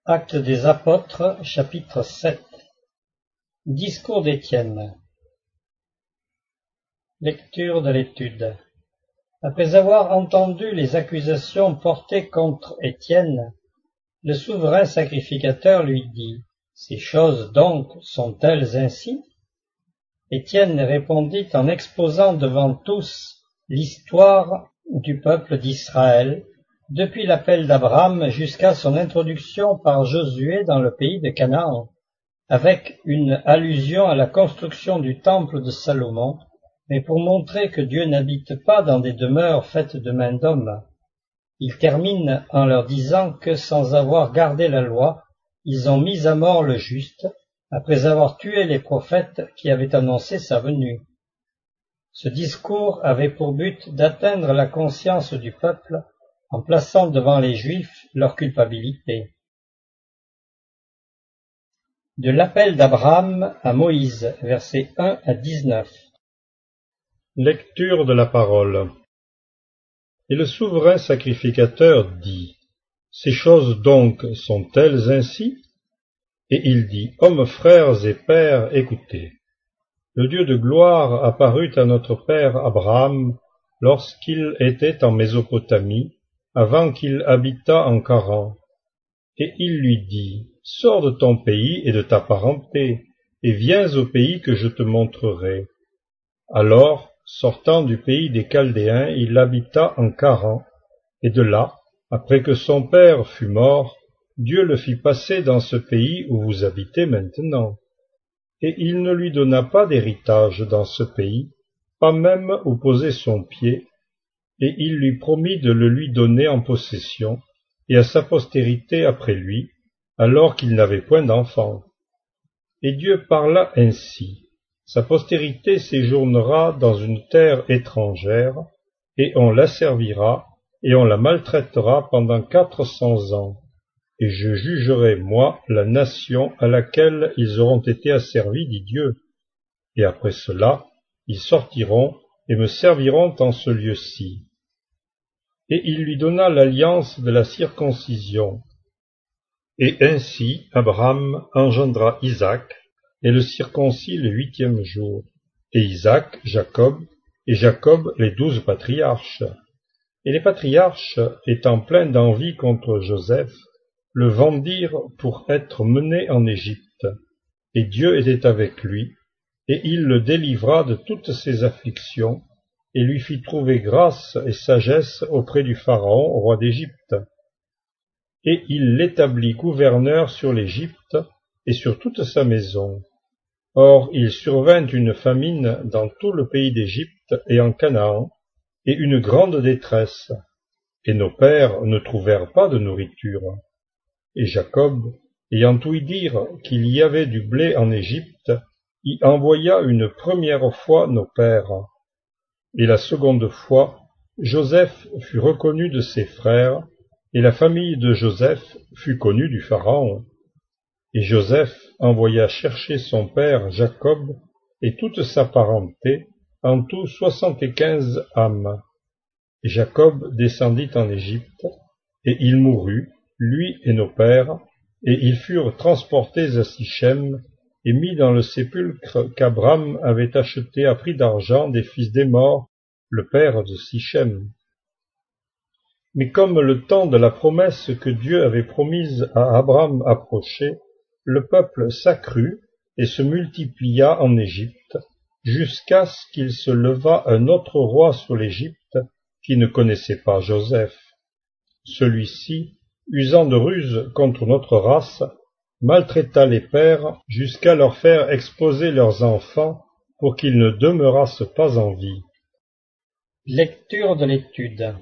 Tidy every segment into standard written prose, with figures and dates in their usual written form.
Actes des Apôtres, chapitre 7. Discours d'Étienne. Lecture de l'étude. Après avoir entendu les accusations portées contre Étienne, le souverain sacrificateur lui dit : « Ces choses donc sont-elles ainsi ?» Étienne répondit en exposant devant tous l'histoire du peuple d'Israël, depuis l'appel d'Abraham jusqu'à son introduction par Josué dans le pays de Canaan, avec une allusion à la construction du temple de Salomon, mais pour montrer que Dieu n'habite pas dans des demeures faites de main d'homme. Il termine en leur disant que, sans avoir gardé la loi, ils ont mis à mort le juste, après avoir tué les prophètes qui avaient annoncé sa venue. Ce discours avait pour but d'atteindre la conscience du peuple en plaçant devant les Juifs leur culpabilité. De l'appel d'Abraham à Moïse, versets 1 à 19. Lecture de la parole. Et le souverain sacrificateur dit : « Ces choses donc sont-elles ainsi ?» Et il dit : « Hommes, frères et pères, écoutez. Le Dieu de gloire apparut à notre père Abraham lorsqu'il était en Mésopotamie, avant qu'il habitât en Charan. Et il lui dit : Sors de ton pays et de ta parenté, et viens au pays que je te montrerai. Alors, sortant du pays des Chaldéens, il habita en Charan, et de là, après que son père fut mort, Dieu le fit passer dans ce pays où vous habitez maintenant. Et il ne lui donna pas d'héritage dans ce pays, pas même où poser son pied, et il lui promit de le lui donner en possession, et à sa postérité après lui, alors qu'il n'avait point d'enfant. Et Dieu parla ainsi : sa postérité séjournera dans une terre étrangère, et on l'asservira, et on la maltraitera pendant 400 ans. Et je jugerai, moi, la nation à laquelle ils auront été asservis, dit Dieu. Et après cela, ils sortiront et me serviront en ce lieu-ci. Et il lui donna l'alliance de la circoncision. Et ainsi Abraham engendra Isaac, et le circoncit le 8e jour, et Isaac, Jacob, et Jacob les 12 patriarches. Et les patriarches, étant pleins d'envie contre Joseph, le vendirent pour être mené en Égypte. Et Dieu était avec lui, et il le délivra de toutes ses afflictions, et lui fit trouver grâce et sagesse auprès du Pharaon, roi d'Égypte. Et il l'établit gouverneur sur l'Égypte et sur toute sa maison. Or il survint une famine dans tout le pays d'Égypte et en Canaan, et une grande détresse, et nos pères ne trouvèrent pas de nourriture. Et Jacob, ayant ouï dire qu'il y avait du blé en Égypte, y envoya une première fois nos pères. Et la seconde fois, Joseph fut reconnu de ses frères, et la famille de Joseph fut connue du Pharaon. Et Joseph envoya chercher son père Jacob et toute sa parenté, en tout 75 âmes. Et Jacob descendit en Égypte, et il mourut, lui et nos pères, et ils furent transportés à Sichem, et mis dans le sépulcre qu'Abraham avait acheté à prix d'argent des fils d'Hémor, le père de Sichem. Mais comme le temps de la promesse que Dieu avait promise à Abraham approchait, le peuple s'accrut et se multiplia en Égypte, jusqu'à ce qu'il se levât un autre roi sur l'Égypte, qui ne connaissait pas Joseph. Celui-ci, usant de ruse contre notre race, maltraita les pères jusqu'à leur faire exposer leurs enfants pour qu'ils ne demeurassent pas en vie. Lecture de l'étude.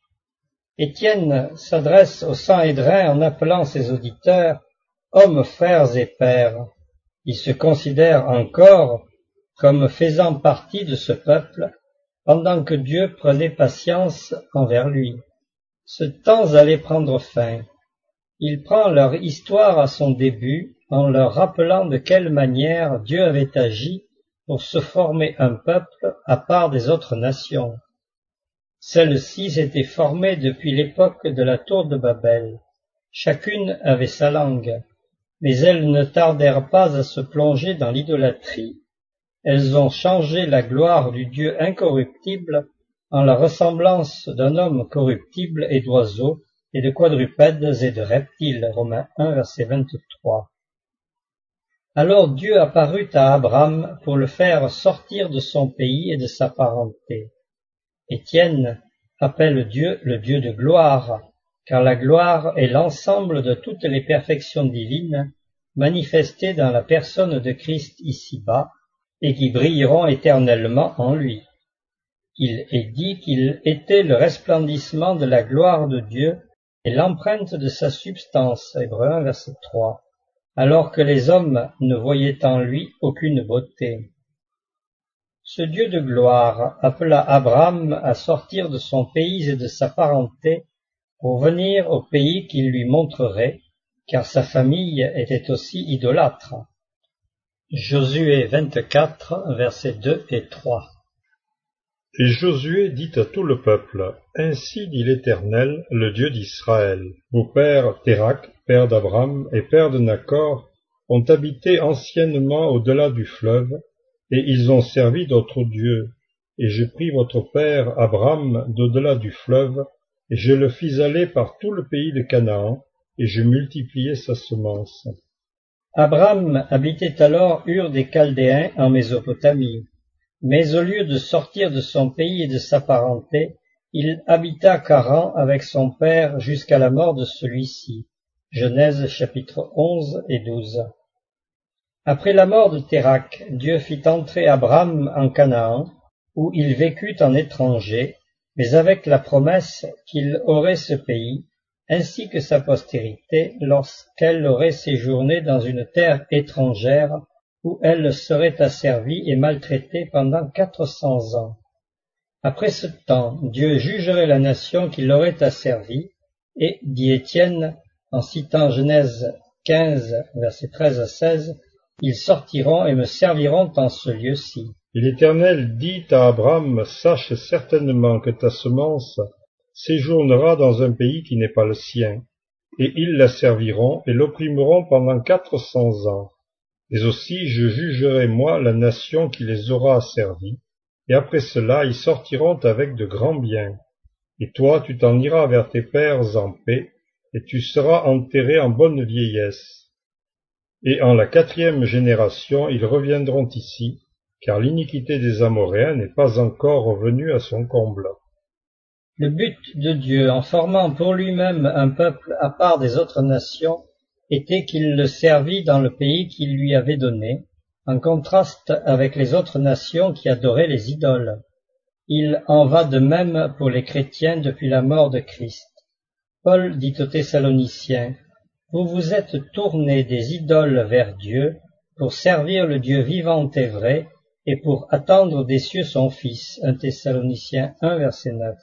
Étienne s'adresse au Sanhédrin en appelant ses auditeurs « hommes, frères et pères ». Il se considère encore comme faisant partie de ce peuple, pendant que Dieu prenait patience envers lui. Ce temps allait prendre fin. Il prend leur histoire à son début en leur rappelant de quelle manière Dieu avait agi pour se former un peuple à part des autres nations. Celle-ci s'était formée depuis l'époque de la tour de Babel. Chacune avait sa langue, mais elles ne tardèrent pas à se plonger dans l'idolâtrie. Elles ont changé la gloire du Dieu incorruptible en la ressemblance d'un homme corruptible et d'oiseaux et de quadrupèdes et de reptiles. Romains 1, verset 23. Alors Dieu apparut à Abraham pour le faire sortir de son pays et de sa parenté. Étienne appelle Dieu le Dieu de gloire, car la gloire est l'ensemble de toutes les perfections divines manifestées dans la personne de Christ ici-bas et qui brilleront éternellement en lui. Il est dit qu'il était le resplendissement de la gloire de Dieu et l'empreinte de sa substance, Hébreux 1, verset 3, alors que les hommes ne voyaient en lui aucune beauté. Ce Dieu de gloire appela Abraham à sortir de son pays et de sa parenté pour venir au pays qu'il lui montrerait, car sa famille était aussi idolâtre. Josué 24, versets 2 et 3. Et Josué dit à tout le peuple, « Ainsi dit l'Éternel, le Dieu d'Israël. Vos pères Térak, père d'Abraham et père de Nachor, ont habité anciennement au-delà du fleuve, et ils ont servi d'autres dieux. Et je pris votre père Abraham d'au-delà du fleuve, et je le fis aller par tout le pays de Canaan, et je multipliai sa semence. » Abraham habitait alors Ur des Chaldéens en Mésopotamie. Mais au lieu de sortir de son pays et de sa parenté, il habita Charan avec son père jusqu'à la mort de celui-ci. Genèse chapitre 11 et 12. Après la mort de Térak, Dieu fit entrer Abraham en Canaan, où il vécut en étranger, mais avec la promesse qu'il aurait ce pays, ainsi que sa postérité, lorsqu'elle aurait séjourné dans une terre étrangère, où elle serait asservie et maltraitée pendant 400 ans. Après ce temps, Dieu jugerait la nation qui l'aurait asservie, et, dit Étienne, en citant Genèse 15, versets 13 à 16, ils sortiront et me serviront en ce lieu-ci. Et l'Éternel dit à Abraham, « Sache certainement que ta semence séjournera dans un pays qui n'est pas le sien, et ils la serviront et l'opprimeront pendant 400 ans. Mais aussi je jugerai moi la nation qui les aura asservis, et après cela ils sortiront avec de grands biens. Et toi tu t'en iras vers tes pères en paix, et tu seras enterré en bonne vieillesse. Et en la 4e génération ils reviendront ici, car l'iniquité des Amoréens n'est pas encore revenue à son comble. » Le but de Dieu, en formant pour lui-même un peuple à part des autres nations, était qu'il le servît dans le pays qu'il lui avait donné, en contraste avec les autres nations qui adoraient les idoles. Il en va de même pour les chrétiens depuis la mort de Christ. Paul dit aux Thessaloniciens, « Vous vous êtes tournés des idoles vers Dieu pour servir le Dieu vivant et vrai et pour attendre des cieux son Fils. » 1 Thessaloniciens 1, verset 9.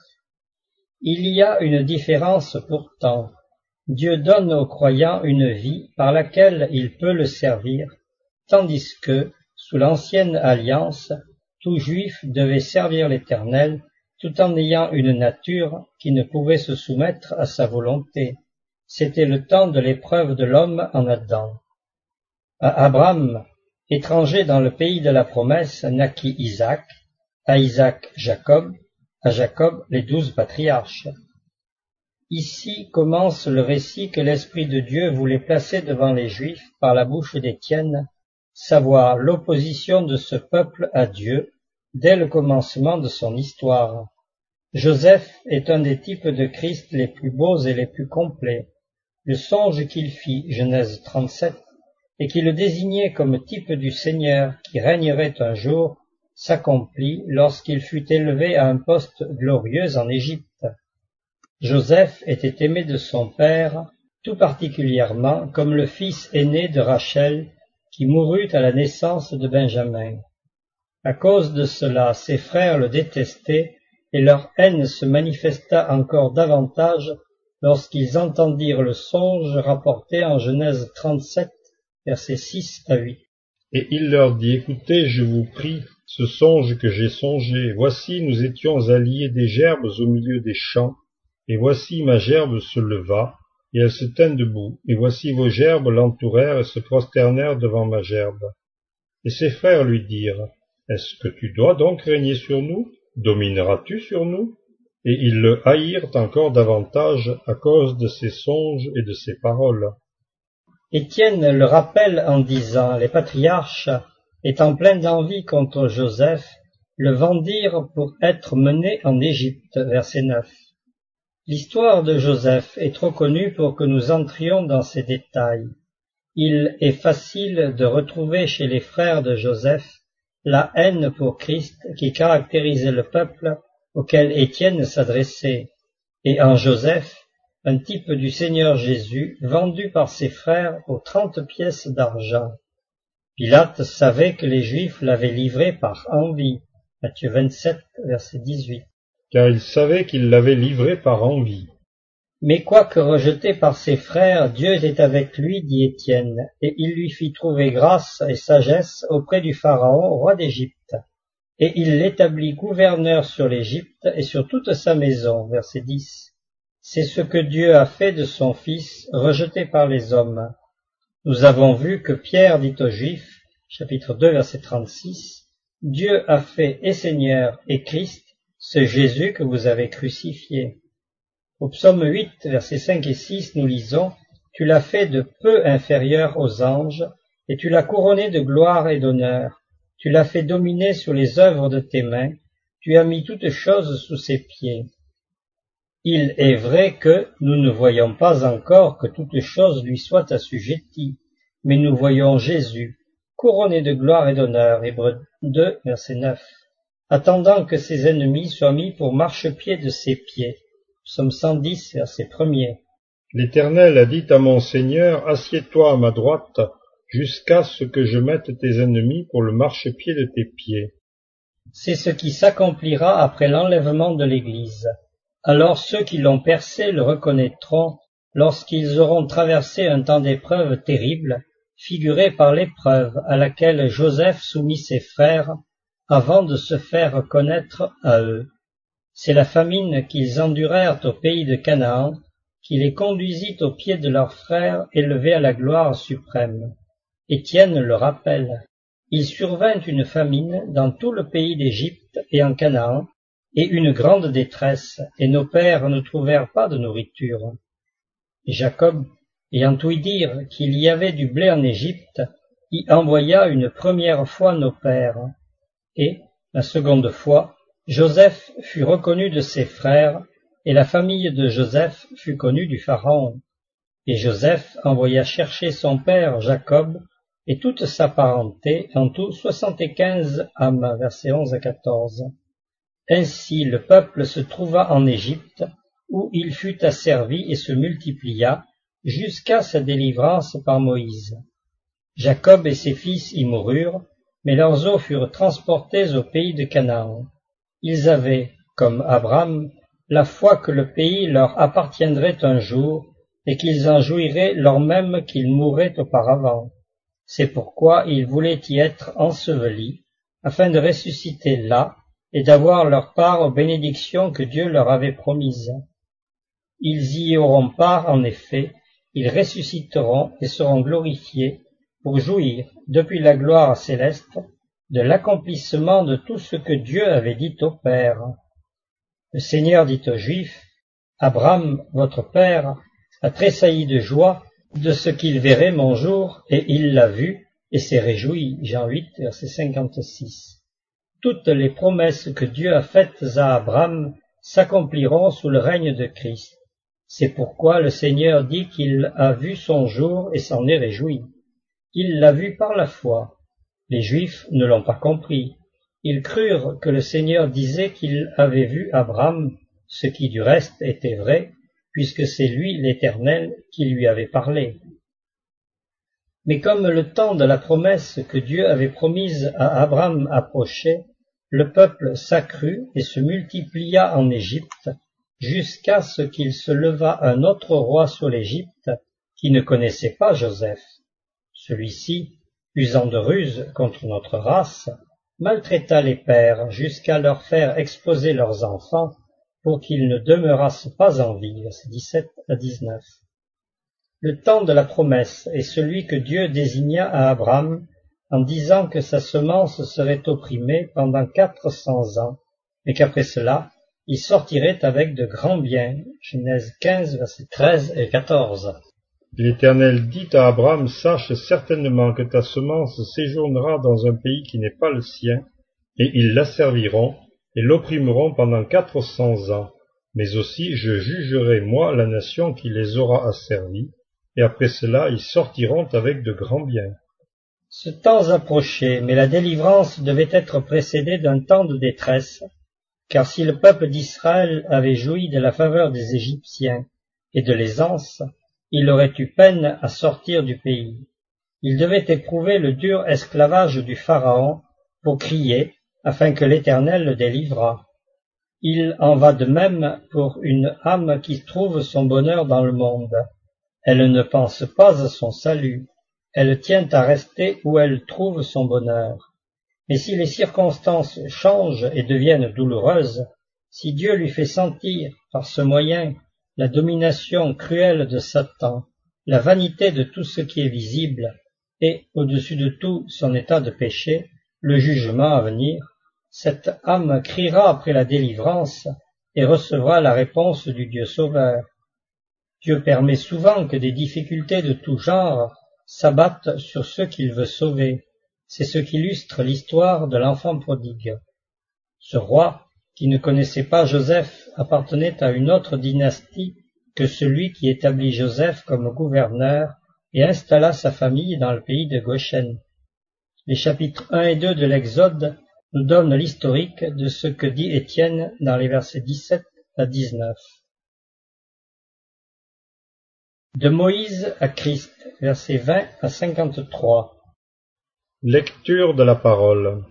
Il y a une différence pourtant. Dieu donne aux croyants une vie par laquelle il peut le servir, tandis que, sous l'ancienne alliance, tout juif devait servir l'Éternel tout en ayant une nature qui ne pouvait se soumettre à sa volonté. C'était le temps de l'épreuve de l'homme en Adam. À Abraham, étranger dans le pays de la promesse, naquit Isaac, à Isaac Jacob, à Jacob les 12 patriarches. Ici commence le récit que l'Esprit de Dieu voulait placer devant les Juifs par la bouche d'Étienne, savoir l'opposition de ce peuple à Dieu dès le commencement de son histoire. Joseph est un des types de Christ les plus beaux et les plus complets. Le songe qu'il fit, Genèse 37, et qui le désignait comme type du Seigneur qui régnerait un jour, s'accomplit lorsqu'il fut élevé à un poste glorieux en Égypte. Joseph était aimé de son père, tout particulièrement comme le fils aîné de Rachel, qui mourut à la naissance de Benjamin. À cause de cela, ses frères le détestaient, et leur haine se manifesta encore davantage lorsqu'ils entendirent le songe rapporté en Genèse 37, versets 6 à 8. Et il leur dit, « Écoutez, je vous prie, ce songe que j'ai songé. Voici, nous étions alliés des gerbes au milieu des champs, et voici ma gerbe se leva, et elle se tint debout, et voici vos gerbes l'entourèrent et se prosternèrent devant ma gerbe. Et ses frères lui dirent, est-ce que tu dois donc régner sur nous? Domineras-tu sur nous? Et ils le haïrent encore davantage à cause de ses songes et de ses paroles. Étienne le rappelle en disant, les patriarches, étant pleins d'envie contre Joseph, le vendirent pour être mené en Égypte. Verset 9. L'histoire de Joseph est trop connue pour que nous entrions dans ces détails. Il est facile de retrouver chez les frères de Joseph la haine pour Christ qui caractérisait le peuple auquel Étienne s'adressait, et en Joseph, un type du Seigneur Jésus vendu par ses frères aux 30 pièces d'argent. Pilate savait que les Juifs l'avaient livré par envie. Matthieu 27, verset 18. Car il savait qu'il l'avait livré par envie. Mais quoique rejeté par ses frères, Dieu était avec lui, dit Étienne, et il lui fit trouver grâce et sagesse auprès du Pharaon, roi d'Égypte. Et il l'établit gouverneur sur l'Égypte et sur toute sa maison. Verset 10. C'est ce que Dieu a fait de son Fils, rejeté par les hommes. Nous avons vu que Pierre dit aux Juifs, chapitre 2, verset 36, « Dieu a fait et Seigneur et Christ, ce Jésus que vous avez crucifié. » Au psaume 8, versets 5 et 6, nous lisons, « Tu l'as fait de peu inférieur aux anges, et tu l'as couronné de gloire et d'honneur. Tu l'as fait dominer sur les œuvres de tes mains, tu as mis toutes choses sous ses pieds. » Il est vrai que nous ne voyons pas encore que toutes choses lui soient assujetties, mais nous voyons Jésus, couronné de gloire et d'honneur, Hébreux 2, verset 9, attendant que ses ennemis soient mis pour marchepied de ses pieds. Psaume 110, verset 1er. L'Éternel a dit à mon Seigneur, assieds-toi à ma droite, jusqu'à ce que je mette tes ennemis pour le marchepied de tes pieds. C'est ce qui s'accomplira après l'enlèvement de l'Église. Alors ceux qui l'ont percé le reconnaîtront lorsqu'ils auront traversé un temps d'épreuve terrible, figuré par l'épreuve à laquelle Joseph soumit ses frères avant de se faire connaître à eux. C'est la famine qu'ils endurèrent au pays de Canaan qui les conduisit au pied de leurs frères élevés à la gloire suprême. Étienne le rappelle. Il survint une famine dans tout le pays d'Égypte et en Canaan, et une grande détresse, et nos pères ne trouvèrent pas de nourriture. Et Jacob, ayant ouï dire qu'il y avait du blé en Égypte, y envoya une première fois nos pères, et, la seconde fois, Joseph fut reconnu de ses frères, et la famille de Joseph fut connue du Pharaon. Et Joseph envoya chercher son père Jacob, et toute sa parenté, en tout 75 âmes, versets 11 à 14. Ainsi le peuple se trouva en Égypte, où il fut asservi et se multiplia, jusqu'à sa délivrance par Moïse. Jacob et ses fils y moururent, mais leurs os furent transportés au pays de Canaan. Ils avaient, comme Abraham, la foi que le pays leur appartiendrait un jour, et qu'ils en jouiraient lors même qu'ils mourraient auparavant. C'est pourquoi ils voulaient y être ensevelis, afin de ressusciter là, et d'avoir leur part aux bénédictions que Dieu leur avait promises. Ils y auront part, en effet, ils ressusciteront et seront glorifiés pour jouir, depuis la gloire céleste, de l'accomplissement de tout ce que Dieu avait dit au Père. Le Seigneur dit aux Juifs, « Abraham, votre père, a tressailli de joie de ce qu'il verrait mon jour, et il l'a vu, et s'est réjoui. » Jean 8, verset 56. Toutes les promesses que Dieu a faites à Abraham s'accompliront sous le règne de Christ. C'est pourquoi le Seigneur dit qu'il a vu son jour et s'en est réjoui. Il l'a vu par la foi. Les Juifs ne l'ont pas compris. Ils crurent que le Seigneur disait qu'il avait vu Abraham, ce qui du reste était vrai, puisque c'est lui l'Éternel qui lui avait parlé. Mais comme le temps de la promesse que Dieu avait promise à Abraham approchait, le peuple s'accrut et se multiplia en Égypte, jusqu'à ce qu'il se leva un autre roi sur l'Égypte, qui ne connaissait pas Joseph. Celui-ci, usant de ruse contre notre race, maltraita les pères jusqu'à leur faire exposer leurs enfants pour qu'ils ne demeurassent pas en vie. Versets 17 à 19. Le temps de la promesse est celui que Dieu désigna à Abraham en disant que sa semence serait opprimée pendant 400 ans, et qu'après cela, il sortirait avec de grands biens. Genèse 15, versets 13 et 14. L'Éternel dit à Abraham, sache certainement que ta semence séjournera dans un pays qui n'est pas le sien, et ils l'asserviront et l'opprimeront pendant 400 ans. Mais aussi je jugerai, moi, la nation qui les aura asservis, et après cela ils sortiront avec de grands biens. Ce temps approchait, mais la délivrance devait être précédée d'un temps de détresse, car si le peuple d'Israël avait joui de la faveur des Égyptiens et de l'aisance, il aurait eu peine à sortir du pays. Il devait éprouver le dur esclavage du Pharaon pour crier, afin que l'Éternel le délivrât. Il en va de même pour une âme qui trouve son bonheur dans le monde. Elle ne pense pas à son salut, elle tient à rester où elle trouve son bonheur. Mais si les circonstances changent et deviennent douloureuses, si Dieu lui fait sentir, par ce moyen, la domination cruelle de Satan, la vanité de tout ce qui est visible, et, au-dessus de tout, son état de péché, le jugement à venir, cette âme criera après la délivrance et recevra la réponse du Dieu sauveur. Dieu permet souvent que des difficultés de tout genre s'abattent sur ceux qu'il veut sauver. C'est ce qu'illustre l'histoire de l'enfant prodigue. Ce roi, qui ne connaissait pas Joseph, appartenait à une autre dynastie que celui qui établit Joseph comme gouverneur et installa sa famille dans le pays de Goshen. Les chapitres 1 et 2 de l'Exode nous donnent l'historique de ce que dit Étienne dans les versets 17 à 19. De Moïse à Christ, versets 20 à 53. Lecture de la parole.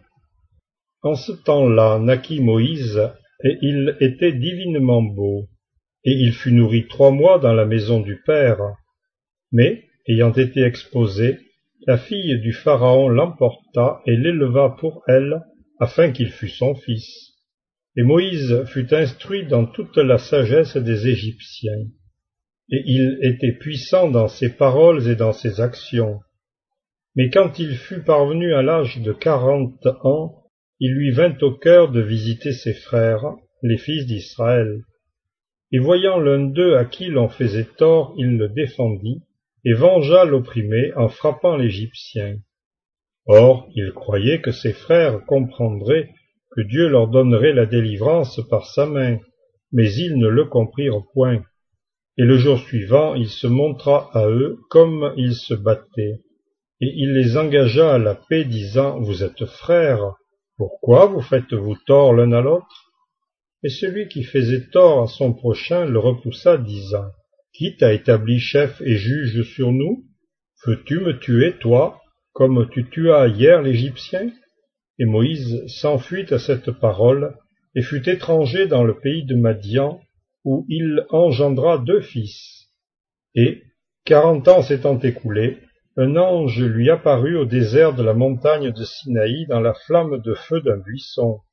En ce temps-là naquit Moïse, et il était divinement beau, et il fut nourri 3 mois dans la maison du Père. Mais, ayant été exposé, la fille du Pharaon l'emporta et l'éleva pour elle, afin qu'il fût son fils. Et Moïse fut instruit dans toute la sagesse des Égyptiens. Et il était puissant dans ses paroles et dans ses actions. Mais quand il fut parvenu à l'âge de 40 ans, il lui vint au cœur de visiter ses frères, les fils d'Israël. Et voyant l'un d'eux à qui l'on faisait tort, il le défendit, et vengea l'opprimé en frappant l'Égyptien. Or, il croyait que ses frères comprendraient que Dieu leur donnerait la délivrance par sa main, mais ils ne le comprirent point. Et le jour suivant, il se montra à eux comme ils se battaient. Et il les engagea à la paix, disant, « Vous êtes frères, pourquoi vous faites-vous tort l'un à l'autre » Et celui qui faisait tort à son prochain le repoussa, disant, « Qui t'a établi chef et juge sur nous? Veux-tu me tuer, toi, comme tu tuas hier l'Égyptien » Et Moïse s'enfuit à cette parole, et fut étranger dans le pays de Madian, où il engendra 2 fils. Et, 40 ans s'étant écoulés, un ange lui apparut au désert de la montagne de Sinaï dans la flamme de feu d'un buisson.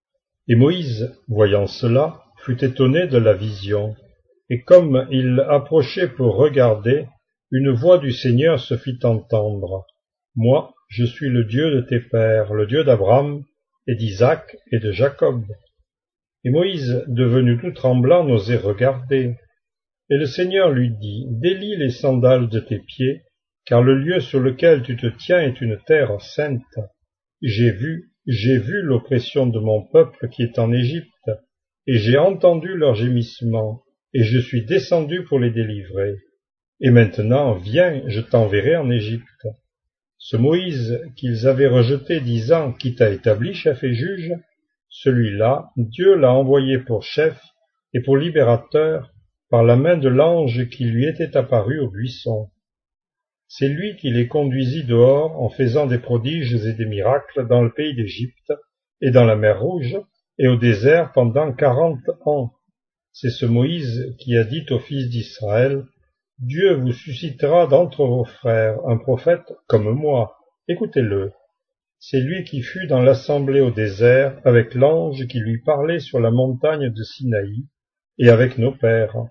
Et Moïse, voyant cela, fut étonné de la vision. Et comme il approchait pour regarder, une voix du Seigneur se fit entendre. « Moi, je suis le Dieu de tes pères, le Dieu d'Abraham, et d'Isaac, et de Jacob. » Et Moïse, devenu tout tremblant, n'osait regarder. Et le Seigneur lui dit, « Délie les sandales de tes pieds, car le lieu sur lequel tu te tiens est une terre sainte. J'ai vu l'oppression de mon peuple qui est en Égypte, et j'ai entendu leurs gémissements, et je suis descendu pour les délivrer. Et maintenant, viens, je t'enverrai en Égypte. » Ce Moïse qu'ils avaient rejeté, disant, « Qui t'a établi chef et juge ?» Celui-là, Dieu l'a envoyé pour chef et pour libérateur par la main de l'ange qui lui était apparu au buisson. C'est lui qui les conduisit dehors en faisant des prodiges et des miracles dans le pays d'Égypte et dans la mer Rouge et au désert pendant 40 ans. C'est ce Moïse qui a dit aux fils d'Israël, « Dieu vous suscitera d'entre vos frères un prophète comme moi, écoutez-le. » C'est lui qui fut dans l'assemblée au désert avec l'ange qui lui parlait sur la montagne de Sinaï et avec nos pères.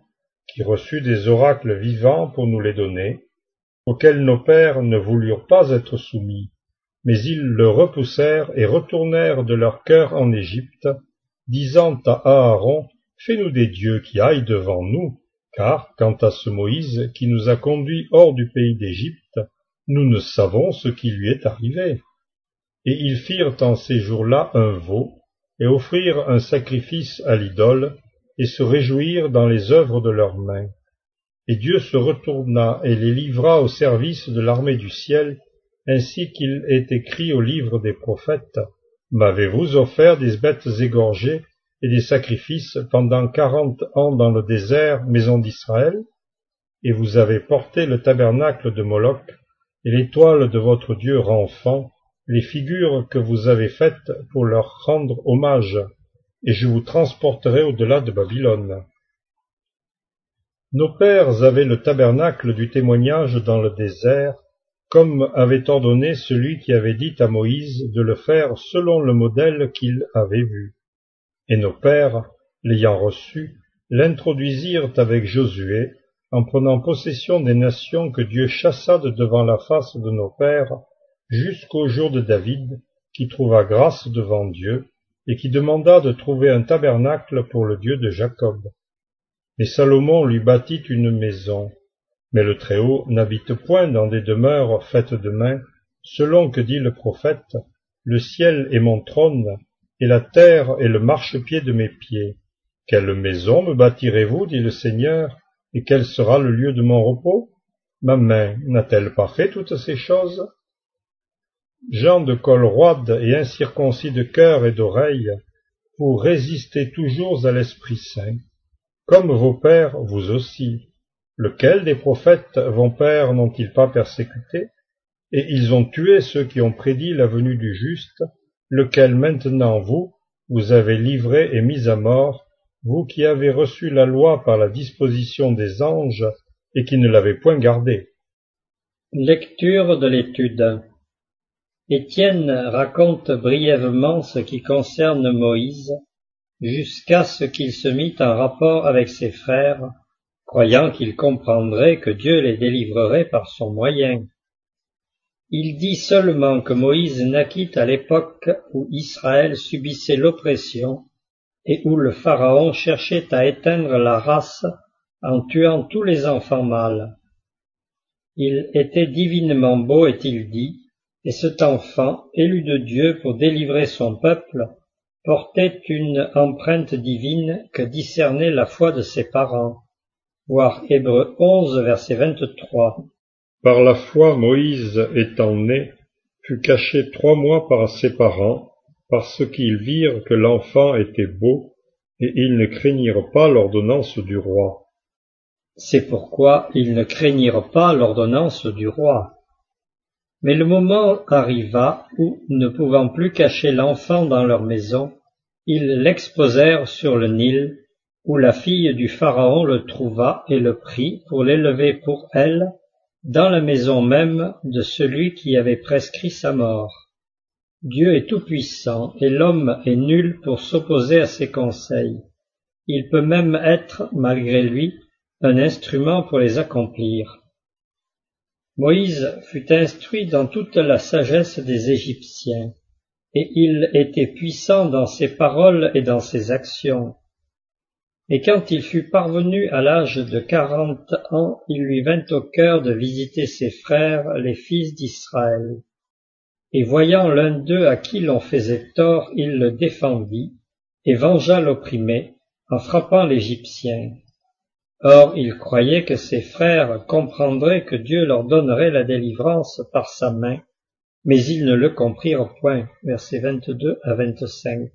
qui reçut des oracles vivants pour nous les donner, auxquels nos pères ne voulurent pas être soumis, mais ils le repoussèrent et retournèrent de leur cœur en Égypte, disant à Aaron, « Fais-nous des dieux qui aillent devant nous, car, quant à ce Moïse qui nous a conduits hors du pays d'Égypte, nous ne savons ce qui lui est arrivé. » Et ils firent en ces jours-là un veau, et offrirent un sacrifice à l'idole, et se réjouirent dans les œuvres de leurs mains. Et Dieu se retourna et les livra au service de l'armée du ciel, ainsi qu'il est écrit au livre des prophètes, « M'avez-vous offert des bêtes égorgées et des sacrifices pendant 40 ans dans le désert, maison d'Israël? Et vous avez porté le tabernacle de Moloch, et l'étoile de votre Dieu Remphan, les figures que vous avez faites pour leur rendre hommage, et je vous transporterai au-delà de Babylone. » Nos pères avaient le tabernacle du témoignage dans le désert, comme avait ordonné celui qui avait dit à Moïse de le faire selon le modèle qu'il avait vu. Et nos pères, l'ayant reçu, l'introduisirent avec Josué, en prenant possession des nations que Dieu chassa de devant la face de nos pères, jusqu'au jour de David, qui trouva grâce devant Dieu, et qui demanda de trouver un tabernacle pour le Dieu de Jacob. Et Salomon lui bâtit une maison. Mais le Très-Haut n'habite point dans des demeures faites de main, selon que dit le prophète, « Le ciel est mon trône, et la terre est le marchepied de mes pieds. Quelle maison me bâtirez-vous, dit le Seigneur, et quel sera le lieu de mon repos? Ma main n'a-t-elle pas fait toutes ces choses? » Gens de col roide et incirconcis de cœur et d'oreille, vous résistez toujours à l'Esprit Saint, comme vos pères, vous aussi. Lequel des prophètes, vos pères, n'ont-ils pas persécuté? Et ils ont tué ceux qui ont prédit la venue du juste, lequel maintenant vous avez livré et mis à mort, vous qui avez reçu la loi par la disposition des anges, et qui ne l'avez point gardée. Lecture de l'étude. Étienne raconte brièvement ce qui concerne Moïse, jusqu'à ce qu'il se mit en rapport avec ses frères, croyant qu'il comprendrait que Dieu les délivrerait par son moyen. Il dit seulement que Moïse naquit à l'époque où Israël subissait l'oppression et où le Pharaon cherchait à éteindre la race en tuant tous les enfants mâles. Il était divinement beau, est-il dit, et cet enfant, élu de Dieu pour délivrer son peuple, portait une empreinte divine que discernait la foi de ses parents. Voir Hébreux 11, verset 23. Par la foi, Moïse, étant né, fut caché 3 mois par ses parents, parce qu'ils virent que l'enfant était beau, et ils ne craignirent pas l'ordonnance du roi. C'est pourquoi ils ne craignirent pas l'ordonnance du roi. Mais le moment arriva où, ne pouvant plus cacher l'enfant dans leur maison, ils l'exposèrent sur le Nil, où la fille du Pharaon le trouva et le prit pour l'élever pour elle, dans la maison même de celui qui avait prescrit sa mort. Dieu est tout-puissant, et l'homme est nul pour s'opposer à ses conseils. Il peut même être, malgré lui, un instrument pour les accomplir. Moïse fut instruit dans toute la sagesse des Égyptiens, et il était puissant dans ses paroles et dans ses actions. Et quand il fut parvenu à l'âge de 40 ans, il lui vint au cœur de visiter ses frères, les fils d'Israël. Et voyant l'un d'eux à qui l'on faisait tort, il le défendit, et vengea l'opprimé, en frappant l'Égyptien. Or il croyait que ses frères comprendraient que Dieu leur donnerait la délivrance par sa main, mais ils ne le comprirent point. Versets 22 à 25.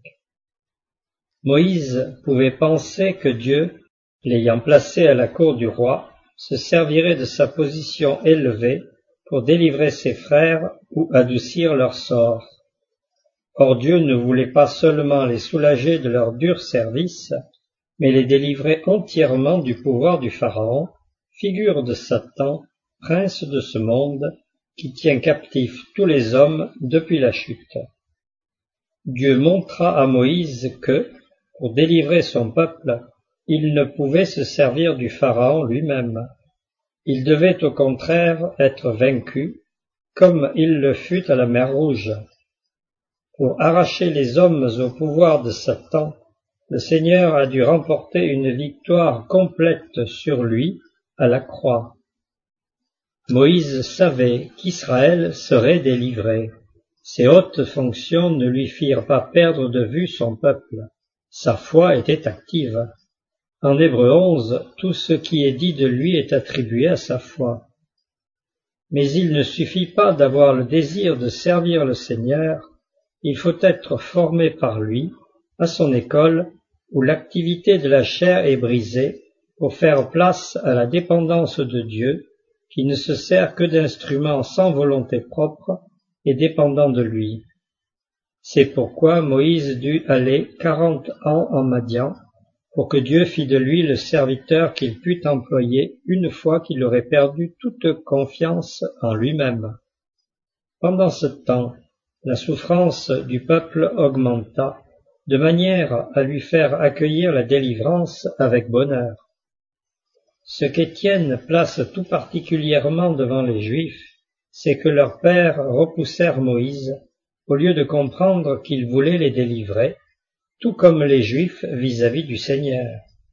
Moïse pouvait penser que Dieu, l'ayant placé à la cour du roi, se servirait de sa position élevée pour délivrer ses frères ou adoucir leur sort. Or Dieu ne voulait pas seulement les soulager de leur dur service, mais les délivrer entièrement du pouvoir du Pharaon, figure de Satan, prince de ce monde, qui tient captifs tous les hommes depuis la chute. Dieu montra à Moïse que, pour délivrer son peuple, il ne pouvait se servir du Pharaon lui-même. Il devait au contraire être vaincu, comme il le fut à la mer Rouge. Pour arracher les hommes au pouvoir de Satan, le Seigneur a dû remporter une victoire complète sur lui à la croix. Moïse savait qu'Israël serait délivré. Ses hautes fonctions ne lui firent pas perdre de vue son peuple. Sa foi était active. En Hébreux 11, tout ce qui est dit de lui est attribué à sa foi. Mais il ne suffit pas d'avoir le désir de servir le Seigneur, il faut être formé par lui, à son école, où l'activité de la chair est brisée, pour faire place à la dépendance de Dieu, qui ne se sert que d'instruments sans volonté propre et dépendant de lui. C'est pourquoi Moïse dut aller 40 ans en Madian, pour que Dieu fît de lui le serviteur qu'il put employer une fois qu'il aurait perdu toute confiance en lui-même. Pendant ce temps, la souffrance du peuple augmenta, de manière à lui faire accueillir la délivrance avec bonheur. Ce qu'Étienne place tout particulièrement devant les Juifs, c'est que leurs pères repoussèrent Moïse, au lieu de comprendre qu'il voulait les délivrer, tout comme les Juifs vis-à-vis du Seigneur.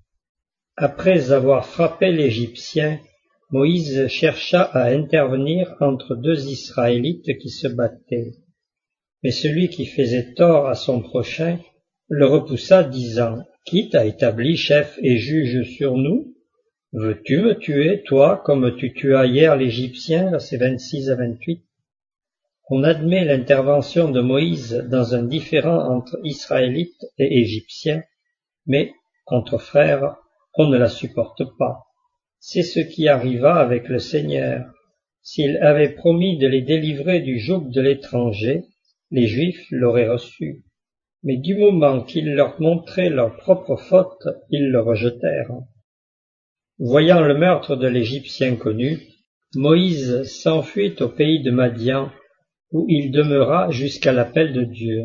Après avoir frappé l'Égyptien, Moïse chercha à intervenir entre deux Israélites qui se battaient. Mais celui qui faisait tort à son prochain le repoussa, disant « Qui t'a établi chef et juge sur nous? Veux-tu me tuer, toi, comme tu tuas hier l'Égyptien » versets 26 à 28. On admet l'intervention de Moïse dans un différend entre Israélites et Égyptiens, mais, entre frères, on ne la supporte pas. C'est ce qui arriva avec le Seigneur. S'il avait promis de les délivrer du joug de l'étranger, les Juifs l'auraient reçu. Mais du moment qu'il leur montrait leur propre faute, ils le rejetèrent. Voyant le meurtre de l'Égyptien connu, Moïse s'enfuit au pays de Madian, où il demeura jusqu'à l'appel de Dieu.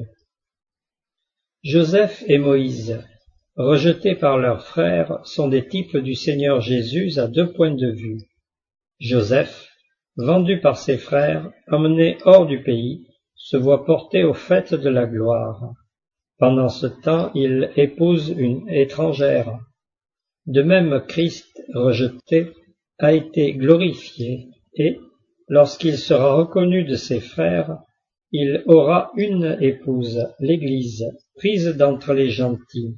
Joseph et Moïse, rejetés par leurs frères, sont des types du Seigneur Jésus à deux points de vue. Joseph, vendu par ses frères, emmené hors du pays, se voit porté au faîte de la gloire. Pendant ce temps, il épouse une étrangère. De même, Christ, rejeté, a été glorifié et, lorsqu'il sera reconnu de ses frères, il aura une épouse, l'Église, prise d'entre les gentils.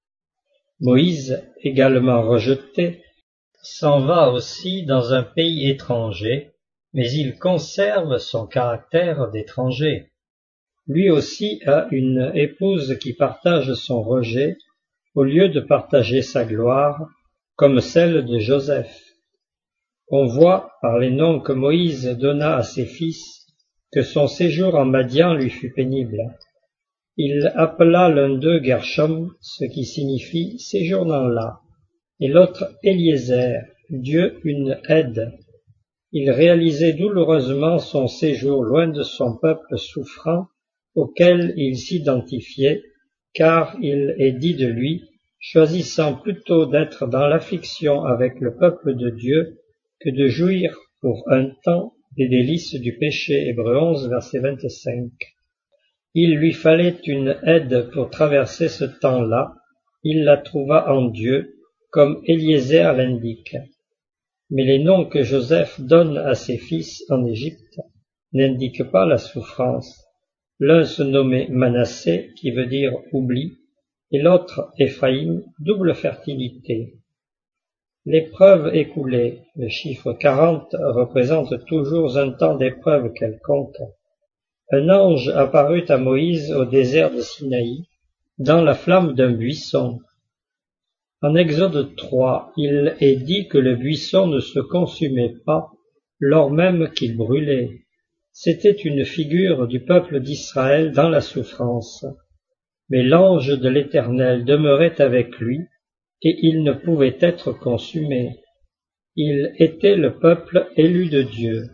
Moïse, également rejeté, s'en va aussi dans un pays étranger, mais il conserve son caractère d'étranger. Lui aussi a une épouse qui partage son rejet, au lieu de partager sa gloire, comme celle de Joseph. On voit, par les noms que Moïse donna à ses fils, que son séjour en Madian lui fut pénible. Il appela l'un d'eux Gershom, ce qui signifie séjournant là, et l'autre Eliezer, Dieu une aide. Il réalisait douloureusement son séjour loin de son peuple souffrant, auquel il s'identifiait, car il est dit de lui, choisissant plutôt d'être dans l'affliction avec le peuple de Dieu que de jouir pour un temps des délices du péché. Hébreux 11, verset 25. Il lui fallait une aide pour traverser ce temps-là, il la trouva en Dieu, comme Eliezer l'indique. Mais les noms que Joseph donne à ses fils en Égypte n'indiquent pas la souffrance. L'un se nommait Manassé, qui veut dire oubli, et l'autre Éphraïm, double fertilité. L'épreuve écoulée, le chiffre 40 représente toujours un temps d'épreuve quelconque. Un ange apparut à Moïse au désert de Sinaï, dans la flamme d'un buisson. En Exode 3, il est dit que le buisson ne se consumait pas, lors même qu'il brûlait. C'était une figure du peuple d'Israël dans la souffrance. Mais l'ange de l'Éternel demeurait avec lui, et il ne pouvait être consumé. Il était le peuple élu de Dieu.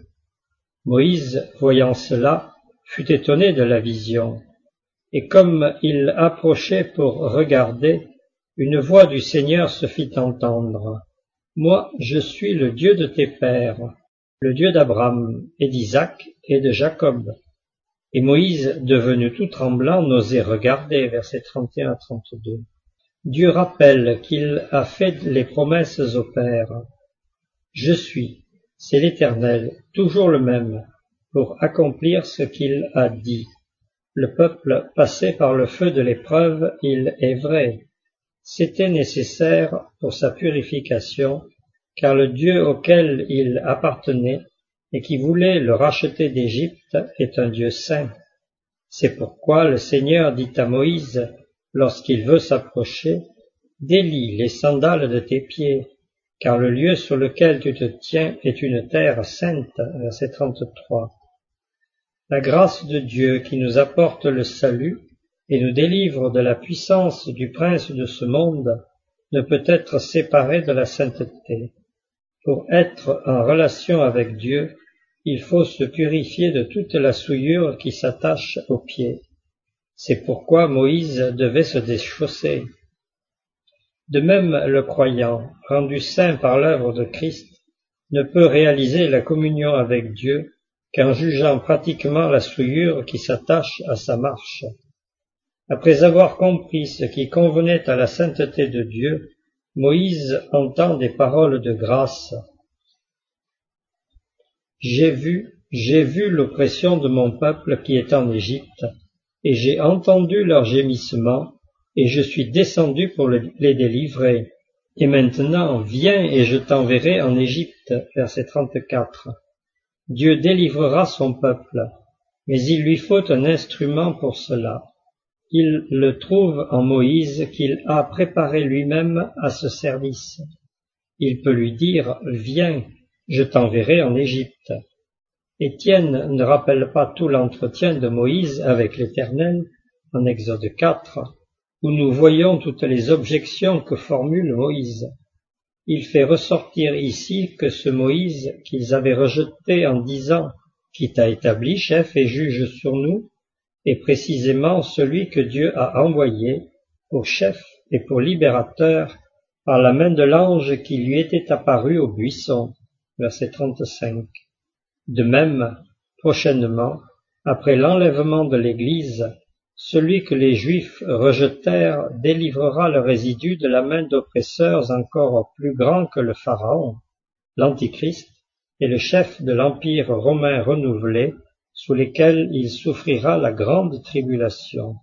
Moïse, voyant cela, fut étonné de la vision, et comme il approchait pour regarder, une voix du Seigneur se fit entendre. Moi, je suis le Dieu de tes pères, le Dieu d'Abraham et d'Isaac et de Jacob. Et Moïse, devenu tout tremblant, n'osait regarder, versets 31 à 32. Dieu rappelle qu'il a fait les promesses aux pères. Je suis, c'est l'Éternel, toujours le même, pour accomplir ce qu'il a dit. Le peuple passait par le feu de l'épreuve, il est vrai. C'était nécessaire pour sa purification, car le Dieu auquel il appartenait et qui voulait le racheter d'Égypte est un Dieu saint. C'est pourquoi le Seigneur dit à Moïse, lorsqu'il veut s'approcher, « Délie les sandales de tes pieds, car le lieu sur lequel tu te tiens est une terre sainte. » Verset 33. La grâce de Dieu qui nous apporte le salut et nous délivre de la puissance du prince de ce monde ne peut être séparée de la sainteté. Pour être en relation avec Dieu, il faut se purifier de toute la souillure qui s'attache aux pieds. C'est pourquoi Moïse devait se déchausser. De même, le croyant, rendu saint par l'œuvre de Christ, ne peut réaliser la communion avec Dieu qu'en jugeant pratiquement la souillure qui s'attache à sa marche. Après avoir compris ce qui convenait à la sainteté de Dieu, Moïse entend des paroles de grâce. J'ai vu l'oppression de mon peuple qui est en Égypte, et j'ai entendu leurs gémissements, et je suis descendu pour les délivrer. Et maintenant, viens et je t'enverrai en Égypte. Verset 34. Dieu délivrera son peuple, mais il lui faut un instrument pour cela. Il le trouve en Moïse qu'il a préparé lui-même à ce service. Il peut lui dire « Viens, je t'enverrai en Égypte ». Étienne ne rappelle pas tout l'entretien de Moïse avec l'Éternel en Exode 4, où nous voyons toutes les objections que formule Moïse. Il fait ressortir ici que ce Moïse qu'ils avaient rejeté en disant « Qui t'a établi chef et juge sur nous ?» est précisément celui que Dieu a envoyé pour chef et pour libérateur par la main de l'ange qui lui était apparu au buisson. Verset 35. De même, prochainement, après l'enlèvement de l'Église, celui que les Juifs rejetèrent délivrera le résidu de la main d'oppresseurs encore plus grands que le Pharaon, l'Antichrist, et le chef de l'Empire romain renouvelé, sous lesquels il souffrira la grande tribulation.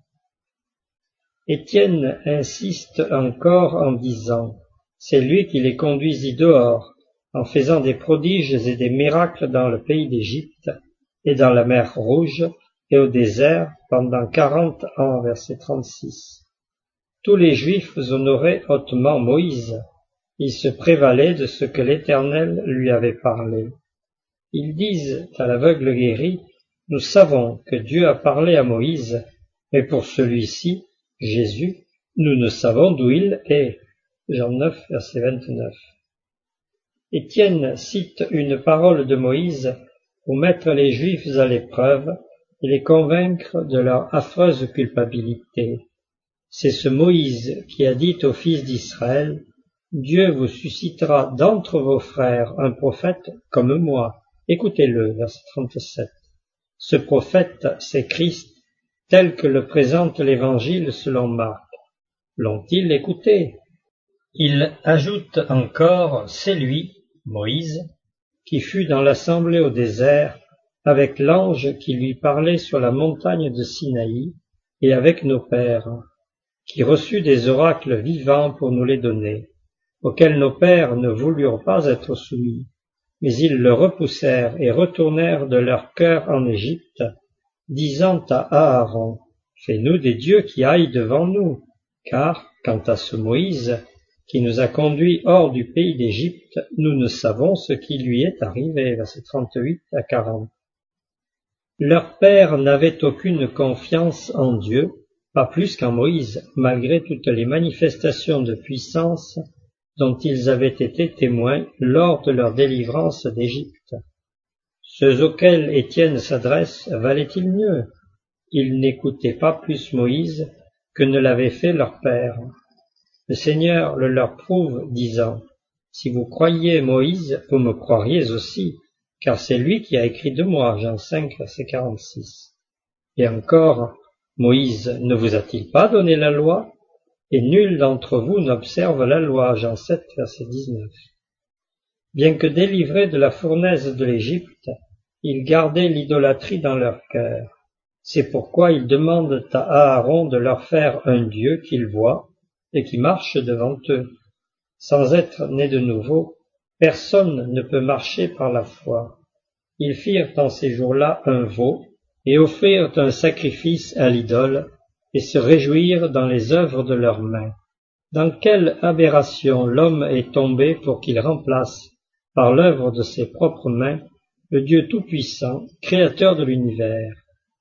Étienne insiste encore en disant « C'est lui qui les conduisit dehors, en faisant des prodiges et des miracles dans le pays d'Égypte, et dans la mer Rouge, et au désert, pendant 40 ans. » Verset 36. Tous les Juifs honoraient hautement Moïse. Ils se prévalaient de ce que l'Éternel lui avait parlé. Ils disent à l'aveugle guéri, « Nous savons que Dieu a parlé à Moïse, mais pour celui-ci, Jésus, nous ne savons d'où il est. » Jean 9, verset 29. Étienne cite une parole de Moïse pour mettre les Juifs à l'épreuve et les convaincre de leur affreuse culpabilité. C'est ce Moïse qui a dit aux fils d'Israël, « Dieu vous suscitera d'entre vos frères un prophète comme moi. » Écoutez-le, verset 37. Ce prophète, c'est Christ, tel que le présente l'Évangile selon Marc. L'ont-ils écouté? Il ajoute encore, c'est lui, Moïse, qui fut dans l'assemblée au désert, avec l'ange qui lui parlait sur la montagne de Sinaï, et avec nos pères, qui reçut des oracles vivants pour nous les donner, auxquels nos pères ne voulurent pas être soumis. Mais ils le repoussèrent et retournèrent de leur cœur en Égypte, disant à Aaron, « Fais-nous des dieux qui aillent devant nous, car, quant à ce Moïse, qui nous a conduits hors du pays d'Égypte, nous ne savons ce qui lui est arrivé. » Verset 38 à 40. Leur père n'avait aucune confiance en Dieu, pas plus qu'en Moïse, malgré toutes les manifestations de puissance dont ils avaient été témoins lors de leur délivrance d'Égypte. Ceux auxquels Étienne s'adresse valaient-ils mieux? Ils n'écoutaient pas plus Moïse que ne l'avait fait leur père. Le Seigneur le leur prouve, disant, « Si vous croyez Moïse, vous me croiriez aussi, car c'est lui qui a écrit de moi. » Jean 5, verset 46. Et encore, Moïse ne vous a-t-il pas donné la loi? Et nul d'entre vous n'observe la loi. Jean 7, verset 19. Bien que délivrés de la fournaise de l'Égypte, ils gardaient l'idolâtrie dans leur cœur. C'est pourquoi ils demandent à Aaron de leur faire un Dieu qu'ils voient et qui marche devant eux. Sans être né de nouveau, personne ne peut marcher par la foi. Ils firent en ces jours-là un veau et offrirent un sacrifice à l'idole et se réjouirent dans les œuvres de leurs mains. Dans quelle aberration l'homme est tombé pour qu'il remplace, par l'œuvre de ses propres mains, le Dieu tout-puissant, créateur de l'univers.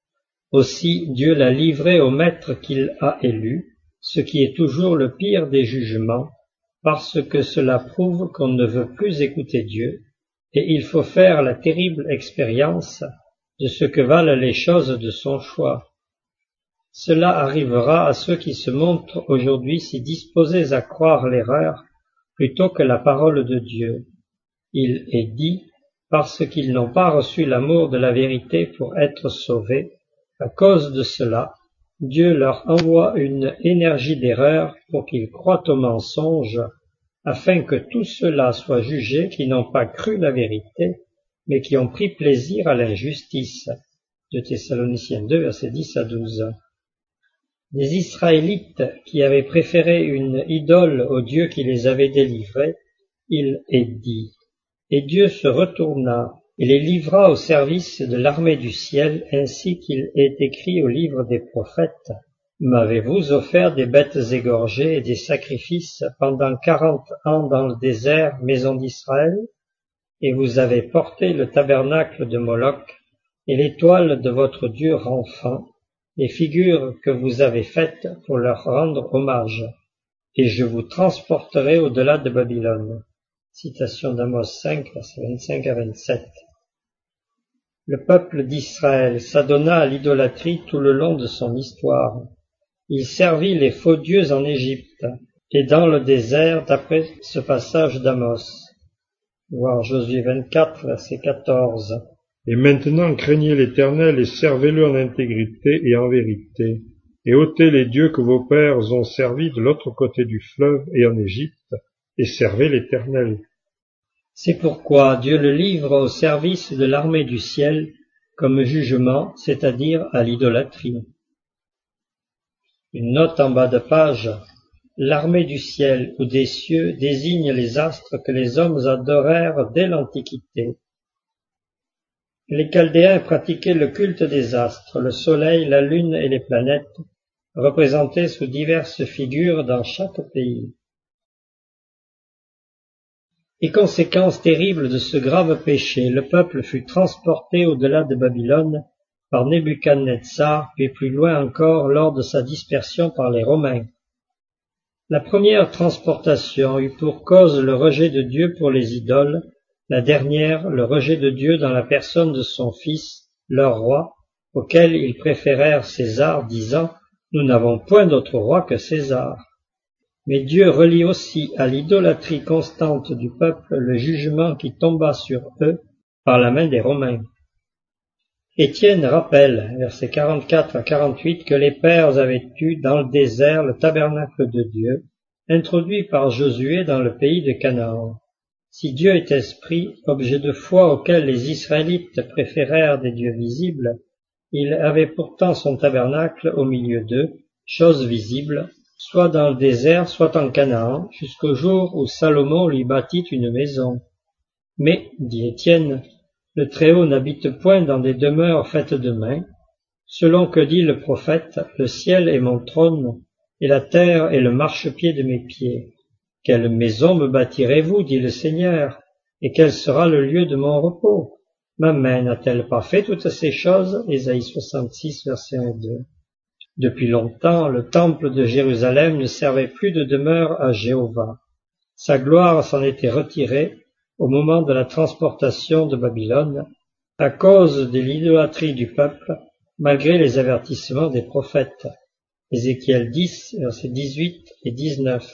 Aussi Dieu l'a livré au maître qu'il a élu, ce qui est toujours le pire des jugements, parce que cela prouve qu'on ne veut plus écouter Dieu, et il faut faire la terrible expérience de ce que valent les choses de son choix. Cela arrivera à ceux qui se montrent aujourd'hui si disposés à croire l'erreur plutôt que la parole de Dieu. Il est dit, parce qu'ils n'ont pas reçu l'amour de la vérité pour être sauvés, à cause de cela, Dieu leur envoie une énergie d'erreur pour qu'ils croient au mensonge, afin que tous ceux-là soient jugés qui n'ont pas cru la vérité, mais qui ont pris plaisir à l'injustice. 2 Thessaloniciens 2, versets 10 à 12. Des Israélites qui avaient préféré une idole au Dieu qui les avait délivrés, il est dit, « Et Dieu se retourna et les livra au service de l'armée du ciel, ainsi qu'il est écrit au livre des prophètes. M'avez-vous offert des bêtes égorgées et des sacrifices pendant 40 ans dans le désert, maison d'Israël? Et vous avez porté le tabernacle de Moloch et l'étoile de votre Dieu Remphan, les figures que vous avez faites pour leur rendre hommage, et je vous transporterai au-delà de Babylone. » Citation d'Amos 5, versets 25 à 27. Le peuple d'Israël s'adonna à l'idolâtrie tout le long de son histoire. Il servit les faux dieux en Égypte et dans le désert d'après ce passage d'Amos. Voir Josué 24, verset 14. Et maintenant craignez l'Éternel et servez-le en intégrité et en vérité, et ôtez les dieux que vos pères ont servis de l'autre côté du fleuve et en Égypte, et servez l'Éternel. C'est pourquoi Dieu le livre au service de l'armée du ciel comme jugement, c'est-à-dire à l'idolâtrie. Une note en bas de page. L'armée du ciel ou des cieux désigne les astres que les hommes adorèrent dès l'Antiquité. Les Chaldéens pratiquaient le culte des astres, le soleil, la lune et les planètes, représentés sous diverses figures dans chaque pays. Et conséquence terrible de ce grave péché, le peuple fut transporté au-delà de Babylone par Nebuchadnezzar, puis plus loin encore lors de sa dispersion par les Romains. La première transportation eut pour cause le rejet de Dieu pour les idoles, la dernière le rejet de Dieu dans la personne de son fils, leur roi, auquel ils préférèrent César, disant « Nous n'avons point d'autre roi que César ». Mais Dieu relie aussi à l'idolâtrie constante du peuple le jugement qui tomba sur eux par la main des Romains. Étienne rappelle, versets 44 à 48, que les pères avaient eu dans le désert le tabernacle de Dieu, introduit par Josué dans le pays de Canaan. Si Dieu est esprit, objet de foi auquel les Israélites préférèrent des dieux visibles, il avait pourtant son tabernacle au milieu d'eux, chose visible, soit dans le désert, soit en Canaan, jusqu'au jour où Salomon lui bâtit une maison. Mais, dit Étienne, le Très-Haut n'habite point dans des demeures faites de main. Selon que dit le prophète, le ciel est mon trône, et la terre est le marchepied de mes pieds. Quelle maison me bâtirez-vous, dit le Seigneur, et quel sera le lieu de mon repos? Ma main n'a-t-elle pas fait toutes ces choses? Ésaïe 66, verset 1 et 2. Depuis longtemps, le temple de Jérusalem ne servait plus de demeure à Jéhovah. Sa gloire s'en était retirée au moment de la transportation de Babylone, à cause de l'idolâtrie du peuple, malgré les avertissements des prophètes. Ézéchiel 10, versets 18 et 19.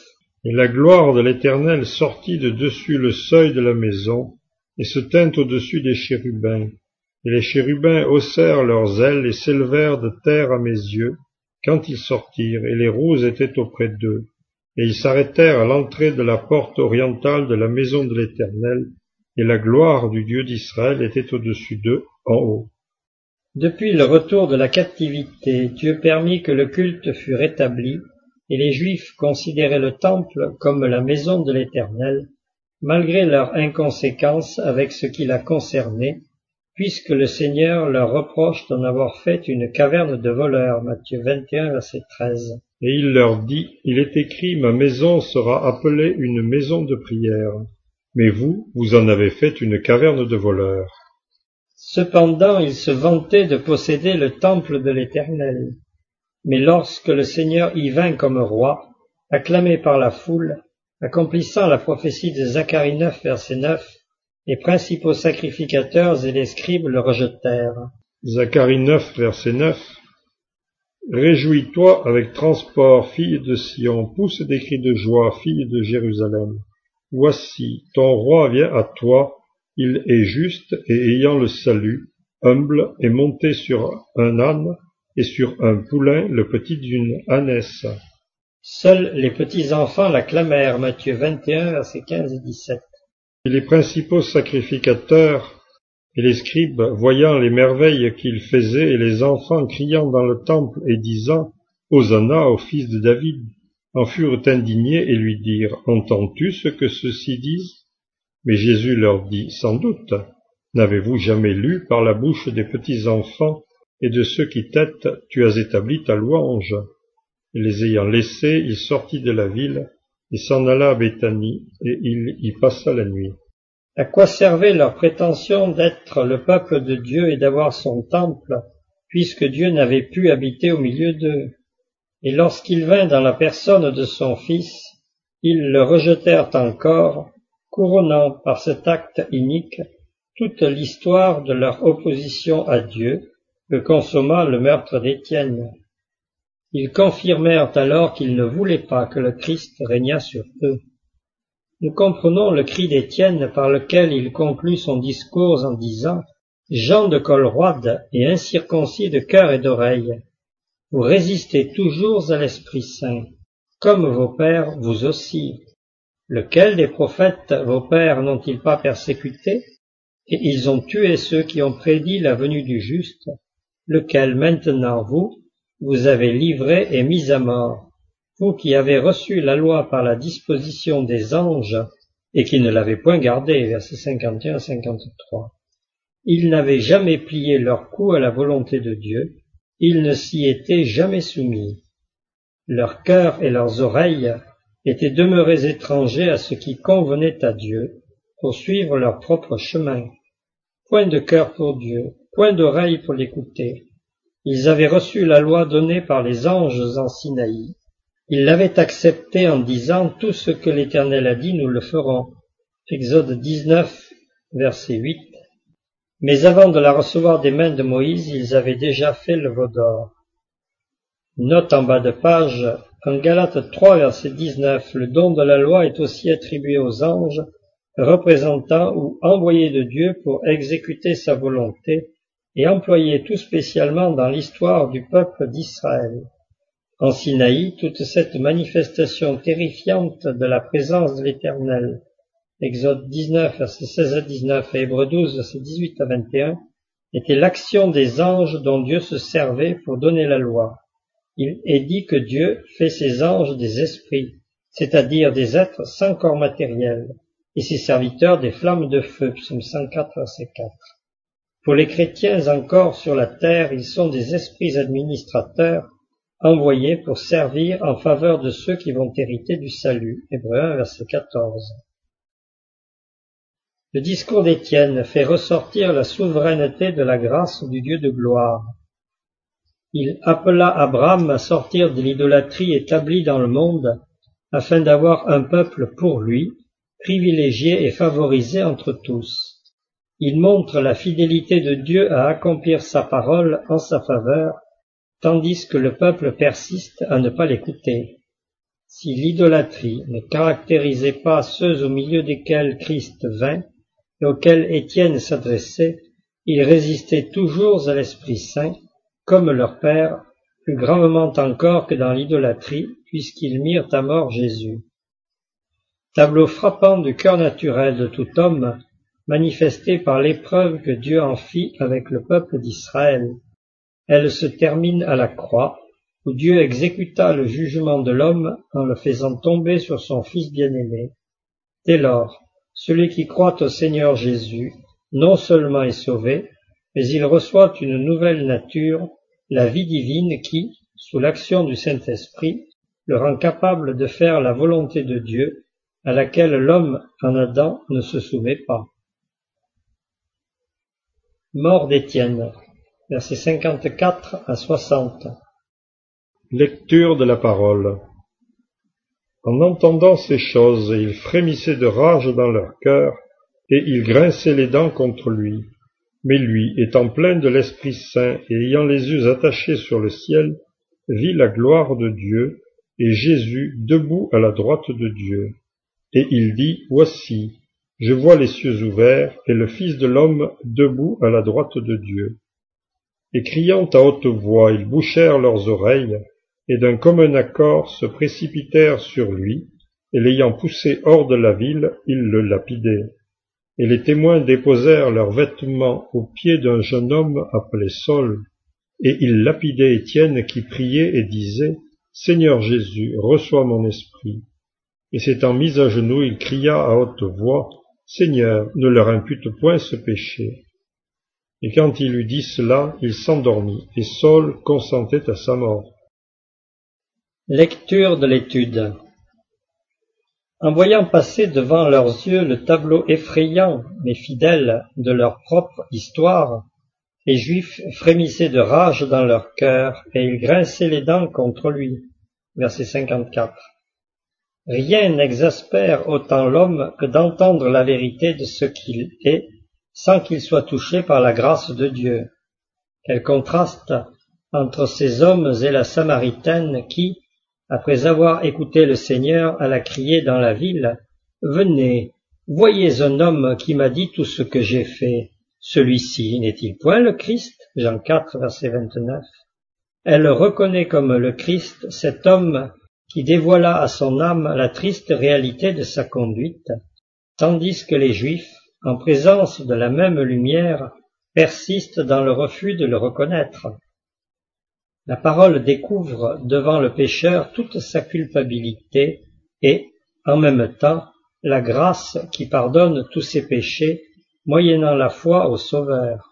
Et la gloire de l'Éternel sortit de dessus le seuil de la maison, et se tint au-dessus des chérubins. Et les chérubins haussèrent leurs ailes et s'élevèrent de terre à mes yeux, quand ils sortirent, et les roues étaient auprès d'eux. Et ils s'arrêtèrent à l'entrée de la porte orientale de la maison de l'Éternel, et la gloire du Dieu d'Israël était au-dessus d'eux, en haut. Depuis le retour de la captivité, Dieu permit que le culte fût rétabli, et les Juifs considéraient le temple comme la maison de l'Éternel, malgré leur inconséquence avec ce qui la concernait, puisque le Seigneur leur reproche d'en avoir fait une caverne de voleurs. Matthieu 21, verset 13. Et il leur dit, il est écrit, ma maison sera appelée une maison de prière, mais vous, vous en avez fait une caverne de voleurs. Cependant, ils se vantaient de posséder le temple de l'Éternel. Mais lorsque le Seigneur y vint comme roi, acclamé par la foule, accomplissant la prophétie de Zacharie 9, verset 9, les principaux sacrificateurs et les scribes le rejetèrent. Zacharie 9, verset 9. Réjouis-toi avec transport, fille de Sion, pousse des cris de joie, fille de Jérusalem. Voici, ton roi vient à toi, il est juste et ayant le salut, humble et monté sur un âne et sur un poulain, le petit d'une ânesse. Seuls les petits enfants l'acclamèrent. Matthieu 21, versets 15 et 17. Et les principaux sacrificateurs et les scribes, voyant les merveilles qu'il faisait, et les enfants criant dans le temple et disant « Hosanna au fils de David », en furent indignés et lui dirent « Entends-tu ce que ceux-ci disent ?» Mais Jésus leur dit « Sans doute, n'avez-vous jamais lu par la bouche des petits enfants et de ceux qui têtent, tu as établi ta louange ?» Et les ayant laissés, il sortit de la ville et s'en alla à Béthanie, et il y passa la nuit. À quoi servait leur prétention d'être le peuple de Dieu et d'avoir son temple, puisque Dieu n'avait pu habiter au milieu d'eux? Et lorsqu'il vint dans la personne de son Fils, ils le rejetèrent encore, couronnant par cet acte inique toute l'histoire de leur opposition à Dieu, que consomma le meurtre d'Étienne. Ils confirmèrent alors qu'ils ne voulaient pas que le Christ régnât sur eux. Nous comprenons le cri d'Étienne par lequel il conclut son discours en disant « Gens de col roide et incirconcis de cœur et d'oreille, vous résistez toujours à l'Esprit Saint, comme vos pères vous aussi. Lequel des prophètes vos pères n'ont-ils pas persécuté? Et ils ont tué ceux qui ont prédit la venue du juste, lequel maintenant vous avez livré et mis à mort. Vous qui avez reçu la loi par la disposition des anges, et qui ne l'avez point gardée, versets 51-53. Ils n'avaient jamais plié leur cou à la volonté de Dieu, ils ne s'y étaient jamais soumis. Leur cœur et leurs oreilles étaient demeurés étrangers à ce qui convenait à Dieu, pour suivre leur propre chemin. Point de cœur pour Dieu, point d'oreille pour l'écouter. Ils avaient reçu la loi donnée par les anges en Sinaï. Ils l'avaient acceptée en disant « Tout ce que l'Éternel a dit, nous le ferons ». Exode 19, verset 8. Mais avant de la recevoir des mains de Moïse, ils avaient déjà fait le veau d'or. Note en bas de page, en Galates 3, verset 19, le don de la loi est aussi attribué aux anges, représentant ou envoyés de Dieu pour exécuter sa volonté et employés tout spécialement dans l'histoire du peuple d'Israël. En Sinaï, toute cette manifestation terrifiante de la présence de l'Éternel, Exode 19, versets 16 à 19 et Hébreux 12, versets 18 à 21, était l'action des anges dont Dieu se servait pour donner la loi. Il est dit que Dieu fait ses anges des esprits, c'est-à-dire des êtres sans corps matériel, et ses serviteurs des flammes de feu, psaume 104, verset 4. Pour les chrétiens encore sur la terre, ils sont des esprits administrateurs, envoyés pour servir en faveur de ceux qui vont hériter du salut. Hébreux 1, verset 14. Le discours d'Étienne fait ressortir la souveraineté de la grâce du Dieu de gloire. Il appela Abraham à sortir de l'idolâtrie établie dans le monde, afin d'avoir un peuple pour lui, privilégié et favorisé entre tous. Il montre la fidélité de Dieu à accomplir sa parole en sa faveur, tandis que le peuple persiste à ne pas l'écouter. Si l'idolâtrie ne caractérisait pas ceux au milieu desquels Christ vint et auxquels Étienne s'adressait, ils résistaient toujours à l'Esprit Saint, comme leur Père, plus gravement encore que dans l'idolâtrie, puisqu'ils mirent à mort Jésus. Tableau frappant du cœur naturel de tout homme, manifesté par l'épreuve que Dieu en fit avec le peuple d'Israël. Elle se termine à la croix, où Dieu exécuta le jugement de l'homme en le faisant tomber sur son Fils bien-aimé. Dès lors, celui qui croit au Seigneur Jésus, non seulement est sauvé, mais il reçoit une nouvelle nature, la vie divine qui, sous l'action du Saint-Esprit, le rend capable de faire la volonté de Dieu, à laquelle l'homme en Adam ne se soumet pas. Mort d'Étienne, versets 54 à 60. Lecture de la parole. En entendant ces choses, ils frémissaient de rage dans leur cœur, et ils grinçaient les dents contre lui. Mais lui, étant plein de l'Esprit Saint et ayant les yeux attachés sur le ciel, vit la gloire de Dieu, et Jésus debout à la droite de Dieu. Et il dit, Voici, je vois les cieux ouverts, et le Fils de l'homme debout à la droite de Dieu. Et criant à haute voix, ils bouchèrent leurs oreilles, et d'un commun accord se précipitèrent sur lui, et l'ayant poussé hors de la ville, ils le lapidaient. Et les témoins déposèrent leurs vêtements aux pieds d'un jeune homme appelé Saul, et ils lapidaient Étienne qui priait et disait, Seigneur Jésus, reçois mon esprit. Et s'étant mis à genoux, il cria à haute voix, Seigneur, ne leur impute point ce péché. Et quand il eut dit cela, il s'endormit, et Saul consentait à sa mort. Lecture de l'étude. En voyant passer devant leurs yeux le tableau effrayant mais fidèle de leur propre histoire, les Juifs frémissaient de rage dans leur cœur et ils grinçaient les dents contre lui. Verset 54. Rien n'exaspère autant l'homme que d'entendre la vérité de ce qu'il est, sans qu'il soit touché par la grâce de Dieu. Quel contraste entre ces hommes et la Samaritaine qui, après avoir écouté le Seigneur, alla crier dans la ville, « Venez, voyez un homme qui m'a dit tout ce que j'ai fait. Celui-ci n'est-il point le Christ ?» Jean 4, verset 29. Elle reconnaît comme le Christ cet homme qui dévoila à son âme la triste réalité de sa conduite, tandis que les Juifs, en présence de la même lumière, persistent dans le refus de le reconnaître. La parole découvre devant le pécheur toute sa culpabilité et, en même temps, la grâce qui pardonne tous ses péchés, moyennant la foi au Sauveur.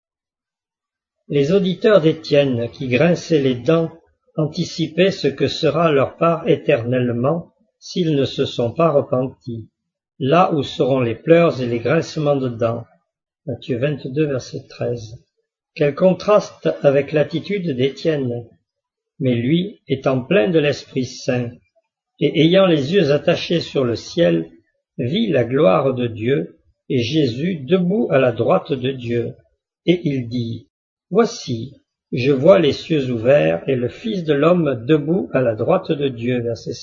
Les auditeurs d'Étienne, qui grinçaient les dents, anticipaient ce que sera leur part éternellement s'ils ne se sont pas repentis, là où seront les pleurs et les grincements de dents. Matthieu 22, verset 13. Quel contraste avec l'attitude d'Étienne. Mais lui, étant plein de l'Esprit Saint, et ayant les yeux attachés sur le ciel, vit la gloire de Dieu, et Jésus debout à la droite de Dieu. Et il dit, Voici, je vois les cieux ouverts, et le Fils de l'homme debout à la droite de Dieu. Versets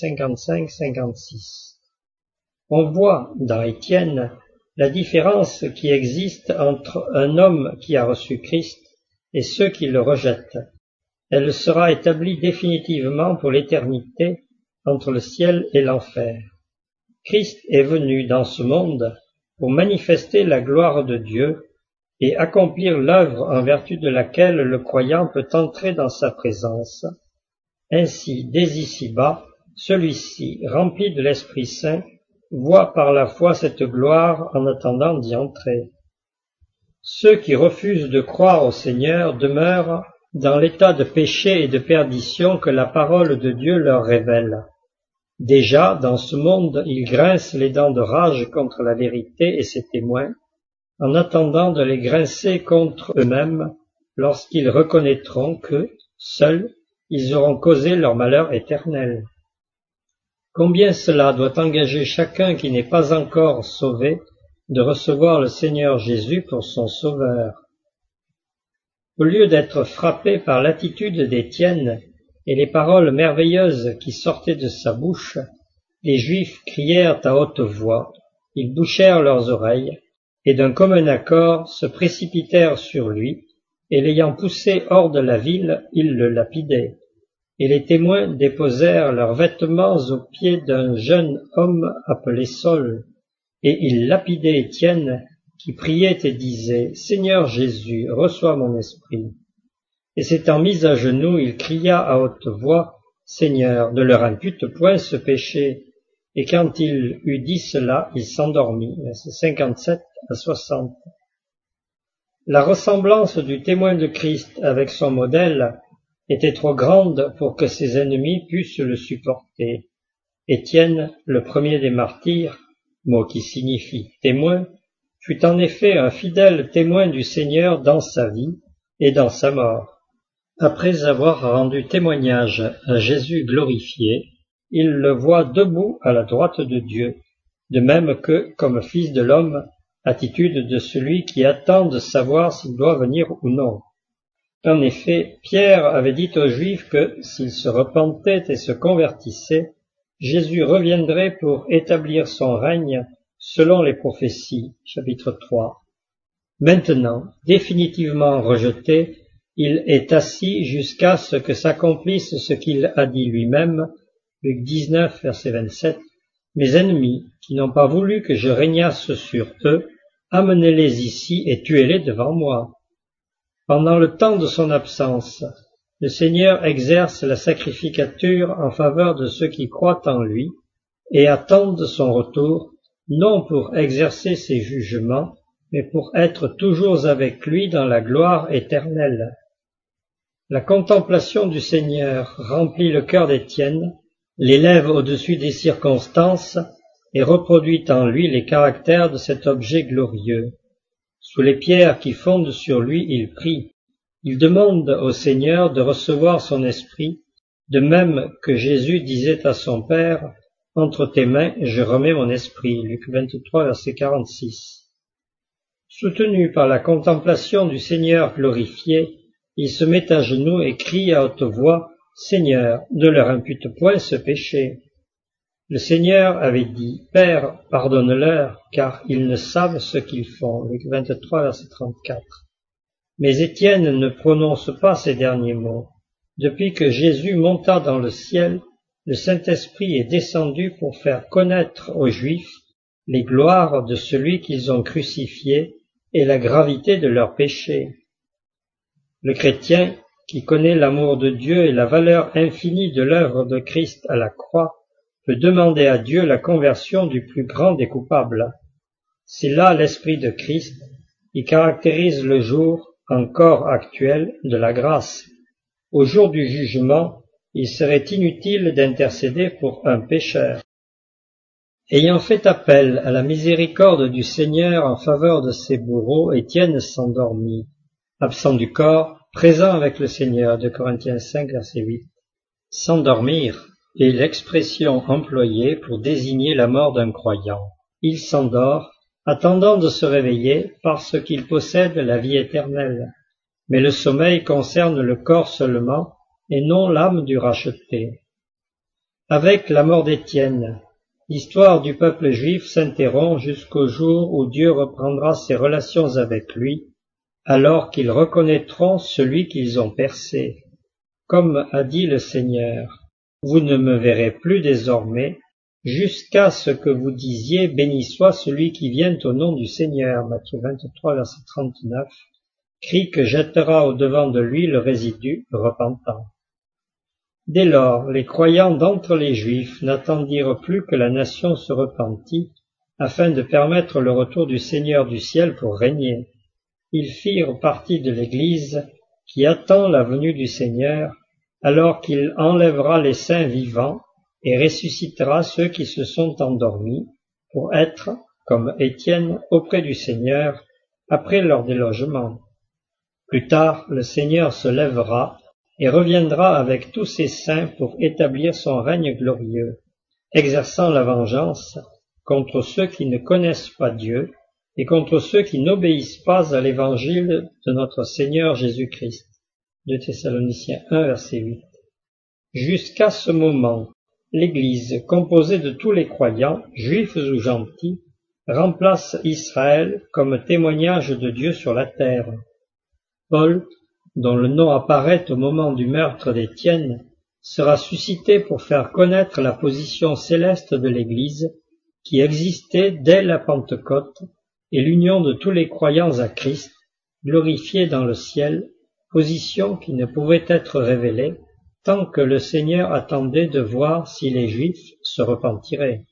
55-56. On voit, dans Étienne, la différence qui existe entre un homme qui a reçu Christ et ceux qui le rejettent. Elle sera établie définitivement pour l'éternité entre le ciel et l'enfer. Christ est venu dans ce monde pour manifester la gloire de Dieu et accomplir l'œuvre en vertu de laquelle le croyant peut entrer dans sa présence. Ainsi, dès ici-bas, celui-ci, rempli de l'Esprit Saint, voit par la foi cette gloire en attendant d'y entrer. Ceux qui refusent de croire au Seigneur demeurent dans l'état de péché et de perdition que la parole de Dieu leur révèle. Déjà, dans ce monde, ils grincent les dents de rage contre la vérité et ses témoins, en attendant de les grincer contre eux-mêmes lorsqu'ils reconnaîtront que, seuls, ils auront causé leur malheur éternel. Combien cela doit engager chacun qui n'est pas encore sauvé de recevoir le Seigneur Jésus pour son Sauveur. Au lieu d'être frappé par l'attitude d'Étienne et les paroles merveilleuses qui sortaient de sa bouche, les Juifs crièrent à haute voix, ils bouchèrent leurs oreilles, et d'un commun accord se précipitèrent sur lui, et l'ayant poussé hors de la ville, ils le lapidaient. Et les témoins déposèrent leurs vêtements aux pieds d'un jeune homme appelé Saul, et ils lapidaient Étienne, qui priait et disait, « Seigneur Jésus, reçois mon esprit. » Et s'étant mis à genoux, il cria à haute voix, « Seigneur, ne leur impute point ce péché. » Et quand il eut dit cela, il s'endormit. Versets 57 à 60. La ressemblance du témoin de Christ avec son modèle était trop grande pour que ses ennemis pussent le supporter. Étienne, le premier des martyrs, mot qui signifie témoin, fut en effet un fidèle témoin du Seigneur dans sa vie et dans sa mort. Après avoir rendu témoignage à Jésus glorifié, il le voit debout à la droite de Dieu, de même que, comme fils de l'homme, attitude de celui qui attend de savoir s'il doit venir ou non. En effet, Pierre avait dit aux Juifs que, s'ils se repentaient et se convertissaient, Jésus reviendrait pour établir son règne selon les prophéties, chapitre 3. Maintenant, définitivement rejeté, il est assis jusqu'à ce que s'accomplisse ce qu'il a dit lui-même, Luc 19, verset 27, « Mes ennemis, qui n'ont pas voulu que je régnasse sur eux, amenez-les ici et tuez-les devant moi. » Pendant le temps de son absence, le Seigneur exerce la sacrificature en faveur de ceux qui croient en lui et attendent son retour, non pour exercer ses jugements, mais pour être toujours avec lui dans la gloire éternelle. La contemplation du Seigneur remplit le cœur d'Étienne, l'élève au-dessus des circonstances et reproduit en lui les caractères de cet objet glorieux. Sous les pierres qui fondent sur lui, il prie. Il demande au Seigneur de recevoir son esprit, de même que Jésus disait à son Père, « Entre tes mains, je remets mon esprit. » Luc 23, verset 46. Soutenu par la contemplation du Seigneur glorifié, il se met à genoux et crie à haute voix, « Seigneur, ne leur impute point ce péché. » Le Seigneur avait dit, « Père, pardonne-leur, car ils ne savent ce qu'ils font. » Luc 23, verset 34. Mais Étienne ne prononce pas ces derniers mots. Depuis que Jésus monta dans le ciel, le Saint-Esprit est descendu pour faire connaître aux Juifs les gloires de celui qu'ils ont crucifié et la gravité de leurs péchés. Le chrétien, qui connaît l'amour de Dieu et la valeur infinie de l'œuvre de Christ à la croix, peut demander à Dieu la conversion du plus grand des coupables. C'est là l'Esprit de Christ qui caractérise le jour encore actuel de la grâce. Au jour du jugement, il serait inutile d'intercéder pour un pécheur. Ayant fait appel à la miséricorde du Seigneur en faveur de ses bourreaux, Étienne s'endormit, absent du corps, présent avec le Seigneur, 2 Corinthiens 5, verset 8. S'endormir est l'expression employée pour désigner la mort d'un croyant. Il s'endort, attendant de se réveiller parce qu'il possède la vie éternelle. Mais le sommeil concerne le corps seulement et non l'âme du racheté. Avec la mort d'Étienne, l'histoire du peuple juif s'interrompt jusqu'au jour où Dieu reprendra ses relations avec lui, alors qu'ils reconnaîtront celui qu'ils ont percé. Comme a dit le Seigneur, « Vous ne me verrez plus désormais, jusqu'à ce que vous disiez, béni soit celui qui vient au nom du Seigneur. » Matthieu 23, verset 39, cri que jettera au-devant de lui le résidu repentant. Dès lors, les croyants d'entre les Juifs n'attendirent plus que la nation se repentît, afin de permettre le retour du Seigneur du ciel pour régner. Ils firent partie de l'Église qui attend la venue du Seigneur, alors qu'il enlèvera les saints vivants et ressuscitera ceux qui se sont endormis, pour être, comme Étienne, auprès du Seigneur, après leur délogement. Plus tard, le Seigneur se lèvera et reviendra avec tous ses saints pour établir son règne glorieux, exerçant la vengeance contre ceux qui ne connaissent pas Dieu et contre ceux qui n'obéissent pas à l'évangile de notre Seigneur Jésus-Christ. 2 Thessaloniciens 1, verset 8. Jusqu'à ce moment, l'Église, composée de tous les croyants, juifs ou gentils, remplace Israël comme témoignage de Dieu sur la terre. Paul, dont le nom apparaît au moment du meurtre d'Étienne, sera suscité pour faire connaître la position céleste de l'Église qui existait dès la Pentecôte et l'union de tous les croyants à Christ, glorifiés dans le ciel, position qui ne pouvait être révélée tant que le Seigneur attendait de voir si les Juifs se repentiraient.